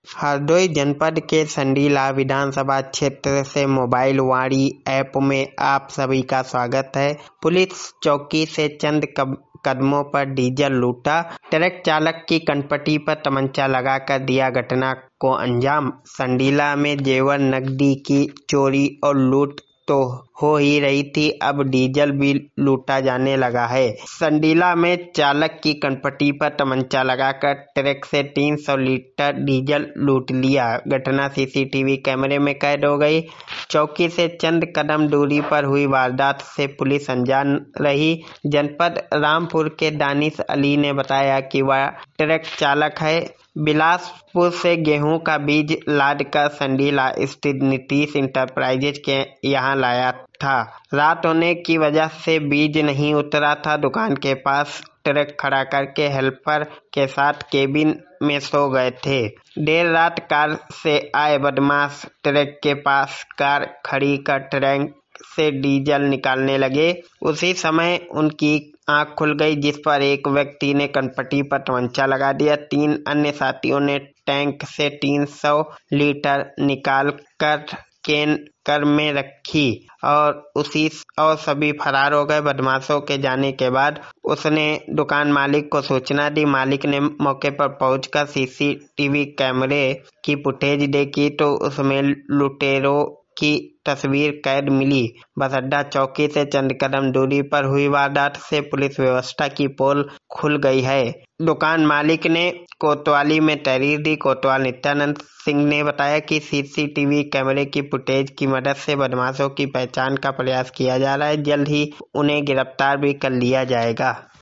हरदोई जनपद के संडीला विधानसभा क्षेत्र से मोबाइल वाणी ऐप में आप सभी का स्वागत है। पुलिस चौकी से चंद कदमों पर डीजल लूटा, ट्रक चालक की कनपटी पर तमंचा लगाकर दिया घटना को अंजाम। संडीला में जेवर नकदी की चोरी और लूट तो हो ही रही थी, अब डीजल भी लूटा जाने लगा है। संडीला में चालक की कनपटी पर तमंचा लगाकर ट्रक से 300 लीटर डीजल लूट लिया। घटना सीसीटीवी कैमरे में कैद हो गई। चौकी से चंद कदम दूरी पर हुई वारदात से पुलिस अनजान रही। जनपद रामपुर के दानिश अली ने बताया कि वह ट्रक चालक है, बिलासपुर से गेहूं का बीज लाद कर संडीला स्थित नीतीश इंटरप्राइजेज के यहाँ लाया था। रात होने की वजह से बीज नहीं उतरा था। दुकान के पास ट्रक खड़ा करके हेल्पर के साथ केबिन में सो गए थे। देर रात कार से आए बदमाश ट्रक के पास कार खड़ी कर ट्रक से डीजल निकालने लगे। उसी समय उनकी आंख खुल गई, जिस पर एक व्यक्ति ने कनपटी पर तमंचा लगा दिया। 3 अन्य साथियों ने टैंक से 300 लीटर निकाल कर कैन कर में रखी और सभी फरार हो गए। बदमाशों के जाने के बाद उसने दुकान मालिक को सूचना दी। मालिक ने मौके पर पहुंचकर सीसीटीवी कैमरे की फुटेज देखी तो उसमें लुटेरों की तस्वीर कैद मिली। बस अड्डा चौकी से चंद कदम दूरी पर हुई वारदात से पुलिस व्यवस्था की पोल खुल गई है। दुकान मालिक ने कोतवाली में तहरीर दी। कोतवाल नित्यानंद सिंह ने बताया कि सीसीटीवी कैमरे की फुटेज की मदद से बदमाशों की पहचान का प्रयास किया जा रहा है। जल्द ही उन्हें गिरफ्तार भी कर लिया जाएगा।